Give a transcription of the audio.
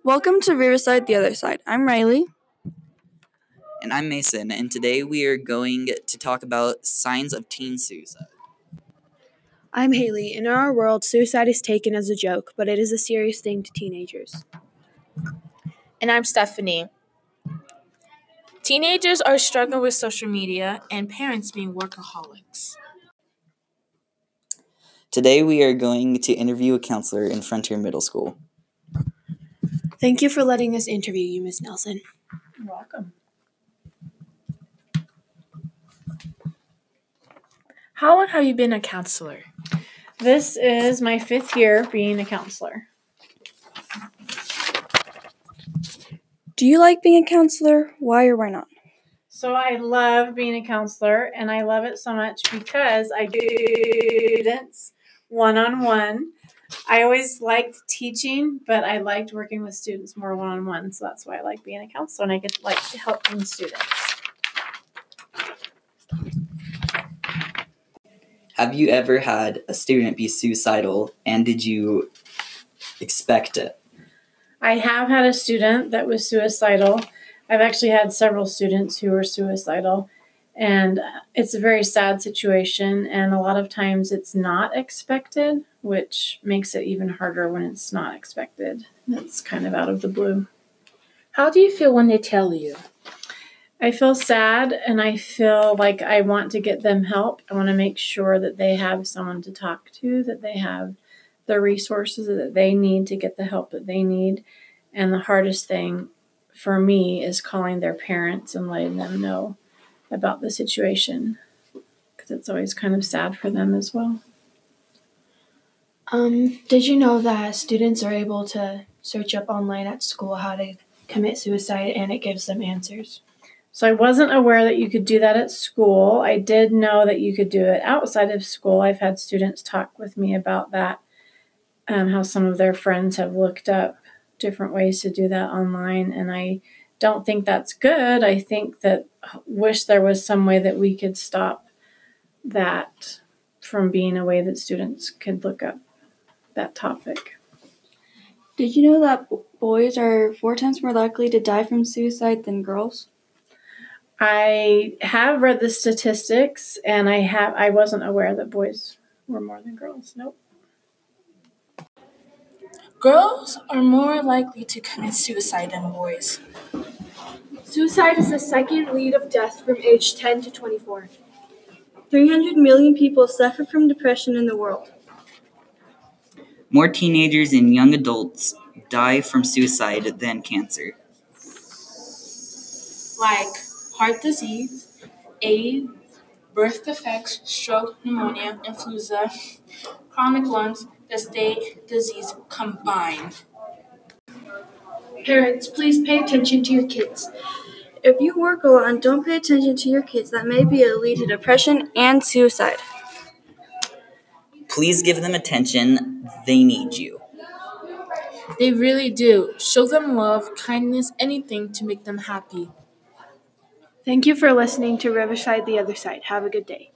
Welcome to Riverside, the Other Side. I'm Riley. And I'm Mason, and today we are going to talk about signs of teen suicide. I'm Haley. In our world, suicide is taken as a joke, but it is a serious thing to teenagers. And I'm Stephanie. Teenagers are struggling with social media and parents being workaholics. Today we are going to interview a counselor in Frontier Middle School. Thank you for letting us interview you, Ms. Nelson. You're welcome. How long have you been a counselor? This is my 5th year being a counselor. Do you like being a counselor? Why or why not? So I love being a counselor, and I love it so much because I do students one-on-one. I always liked teaching, but I liked working with students more one-on-one, so that's why I like being a counselor, and I get to helping students. Have you ever had a student be suicidal, and did you expect it? I have had a student that was suicidal. I've actually had several students who were suicidal, and it's a very sad situation, and a lot of times it's not expected, which makes it even harder when it's not expected. It's kind of out of the blue. How do you feel when they tell you? I feel sad, and I feel like I want to get them help. I want to make sure that they have someone to talk to, that they have the resources that they need to get the help that they need. And the hardest thing for me is calling their parents and letting them know about the situation, because it's always kind of sad for them as well. Did you know that students are able to search up online at school how to commit suicide, and it gives them answers? So I wasn't aware that you could do that at school. I did know that you could do it outside of school. I've had students talk with me about that, how some of their friends have looked up different ways to do that online, and I don't think that's good. I think that wish there was some way that we could stop that from being a way that students could look up that topic. Did you know that boys are 4 times more likely to die from suicide than girls? I have read the statistics, and I wasn't aware that boys were more than girls. Nope. Girls are more likely to commit suicide than boys. Suicide is the second lead of death from age 10 to 24. 300 million people suffer from depression in the world. More teenagers and young adults die from suicide than cancer. Like heart disease, AIDS, birth defects, stroke, pneumonia, influenza, chronic lungs, disease combined. Parents, please pay attention to your kids. If you work a lot and don't pay attention to your kids, that may be a lead to depression and suicide. Please give them attention. They need you. They really do. Show them love, kindness, anything to make them happy. Thank you for listening to Riverside, the Other Side. Have a good day.